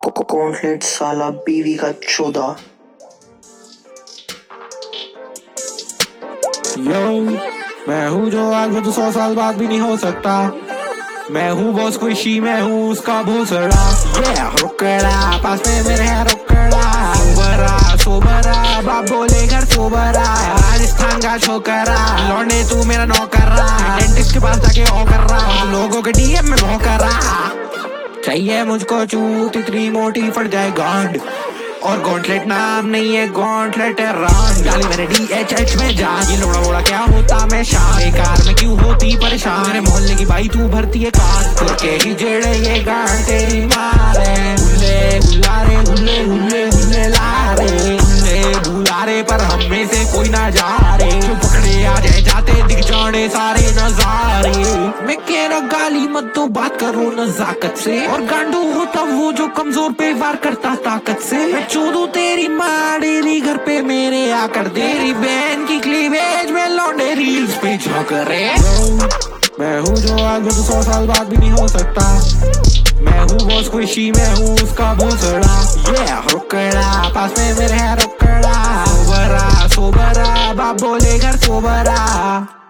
Cornflakes साला बीवी का चोदा। यो, मैं हूँ जो आज में तो 100 साल बाद भी नहीं हो सकता। मैं हूँ बॉस खुशी, मैं हूँ उसका भोसड़ा। रुकड़ा पास में मेरे है रुकड़ा। सोबरा बाप बोले घर सोबरा। राजस्थान का छोकरा लौंडे तू मेरा नौकरा। डेंटिस्ट के पास जाके ओ कर रहा, लोगों के डीएम में भौंकरा। चाहिए मुझको चूत इतनी मोटी फट जाए गांड। और गॉन्टलेट नाम नहीं है, गॉन्टलेट है रान। डाली मैंने DHH में जान। ये लोड़ा वोड़ा क्या होता मैं शान। बेकार में क्यों होती परेशान। मेरे मोहल्ले की बाई तू भरती है कान। तुरके ही जेड़े ये गान तेरी मारे। हुल्ले हुल्लारे हुल्ले हुल्ले हुल्ले लारे। हुल्ले बुलारे पर हम में से कोई ना जा रे। जो पकड़े आ जाए जाते दिख जाने सारे नजारे। मैं कह रहा गाली मत दो, बात करो नजाकत से। और गांडू होता वो जो कमजोर पे वार करता ताकत से। मैं चोदू तेरी माँ डेली घर पे मेरे आकर। तेरी बहन की क्लीवेज में लौंडे रील्स पे झोंक रहे। मैं हूँ जो आज में तो 100 साल बाद भी नहीं हो सकता। मैं हूँ बॉस खुशी, मैं हूँ उसका भोसड़ा। रुकड़ा पास में मेरे है रुकड़ा। सोबरा बाप बोले घर सोबरा।